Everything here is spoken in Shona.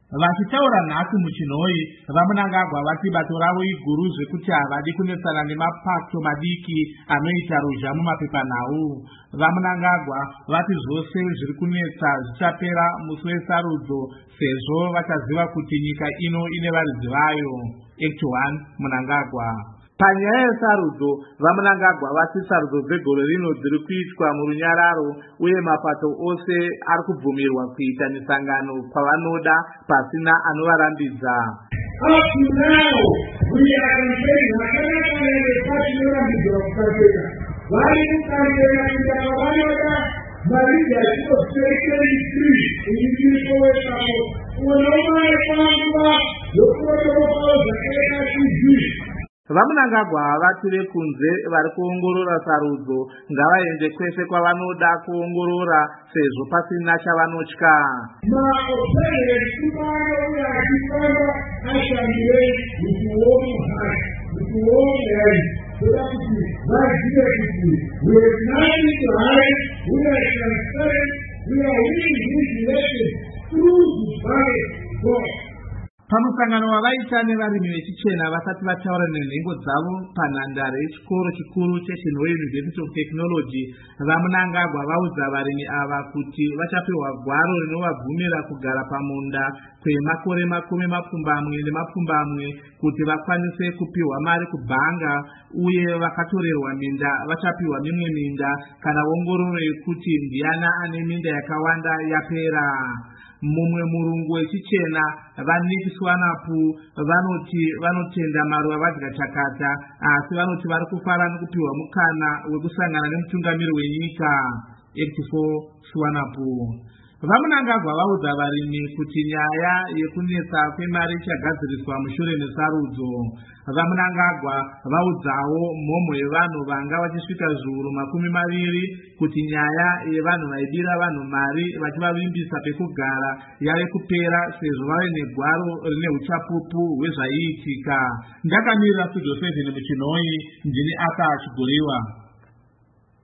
Vachitaura nhasi muchinhoi, vaMunangagwa vati bato ravo iguru zvekuti havadi kunetsana nemapato madiki anoita ruzha mumapepanhau. VaMunangagwa vati zvose zviri kunetsa zvichapera musi wesarudzo, sezvo vachaziva kuti nyika ino ine varidzi vayo. Act 1 Munangagwa. Panyaya yesarudzo, vaMunangagwa vati sarudzo dzegore rino dziri kuitwa murunyararo uye mapato ose ari kubvumirwa kuita misangano kwavanoda pasina anovarambidza. VaMunangagwa vati vekunze vari kuongorora sarudzo ngavaende kwese kwavanoda kuongorora sezvo pasina chavanotya. Pamusangano wavaita nevarimi vechichena vasati vataura nenhengo dzavo panhandare yechikoro chikuru cheChinhoi University of Technology, vaMunangagwa vaudza varimi ava kuti vachapiwa gwaro rinovabvumira kugara pamunda kwemakore 20 kuti vakwanise kupiwa mari kubhanga, uye vakatorerwa minda vachapiwa mimwe minda kana ongororo yekuti ndiana ane minda yakawanda yapera. Mumwe murungu wechichena vaNick Swanapu vanoti vanotenda maruva vadya chakata, asi vanoti vari kufara nekupiwa mukana wekusangana nemutungamiri wenyika. Act 4 Swanapu. VaMunangagwa vaudza varimi kuti nyaya yekunetsa kwemari ichagadziriswa mushure mesarudzo. VaMunangagwa vaudzawo mhomho yevanhu vanga vachisvika zviuru 20 kuti nyaya yevanhu vaibira vanhu mari vachivavimbisa pekugara yave kupera, sezvo vave negwaro rine uchapupu hwezvaiitika. Ndakamirira Studio 7 muchinhoi, ndini Aka Chigoriwa.